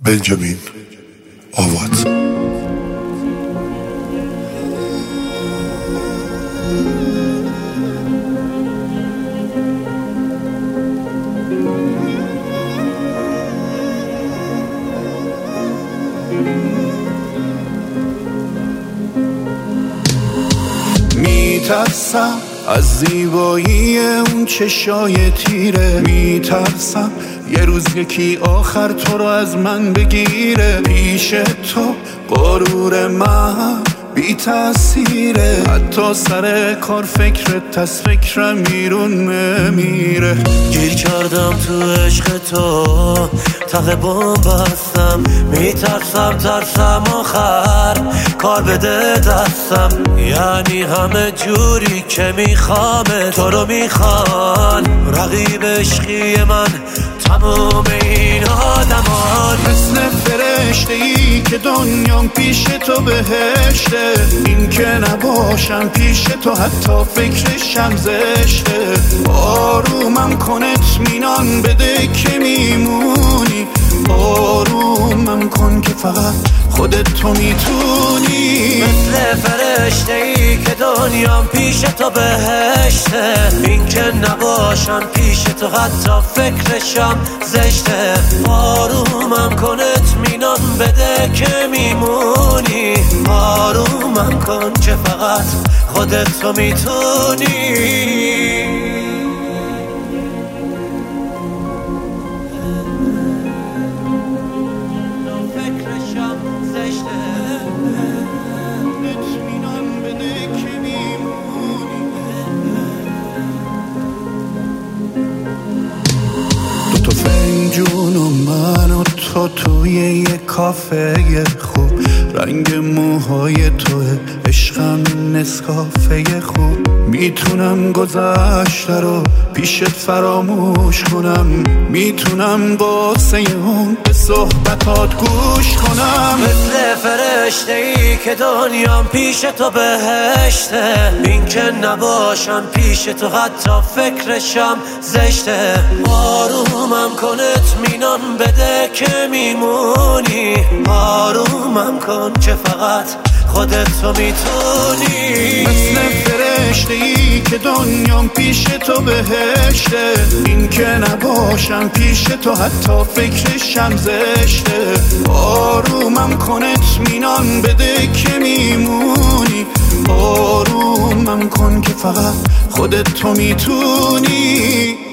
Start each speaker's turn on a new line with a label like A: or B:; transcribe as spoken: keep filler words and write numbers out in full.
A: بنجامین آوات. میترسم از زیبایی اون چشای تیره، میترسم یه روز یکی آخر تو رو از من بگیره. پیش تو غرور من بی تأثیره، حتی سر کار فکرت از فکرم بیرون نمیره.
B: گیر کردم تو عشق تو، ته بام بستم، میترسم ترسم آخر کار بده دستم. یعنی همه جوری که میخوام تو رو میخوان، رقیب عشقی من تمام این آدمان.
C: مثل فرشته ای که دنیام پیش تو بهشته، این که نباشم پیش تو حتی فکرشم زشته. آرومم کن اطمینان بده که میمونی، آرومم کن که فقط خودت تو میتونی.
B: مثل فرشته ای که دنیام پیش تو بهشته، این که نباشم پیش تو حتی فکرشم زشته. آرومم کن اطمینان بده که میمونی، آرومم کن که فقط خودت تو میتونی.
C: تو فنجون و من و تو توی یه کافه خوب، رنگ موهای توه عشقم نسکافه خوب. میتونم گذشته رو پیشت فراموش کنم، میتونم قصه اون به صحبتات گوش کنم.
B: مثل فرشته ای که دنیام پیش تو بهشته، این که نباشم پیش تو حتی فکرشم زشته. آرومم کن اطمینان بده که میمونی، آرومم کن که فقط خودت تو میتونی.
C: مثل فرشته ای که دنیام پیش تو بهشته، این که نباشم پیش تو حتی فکرشم زشته. آرومم کن اطمینان بده که میمونی، آرومم کن که فقط خودت تو میتونی.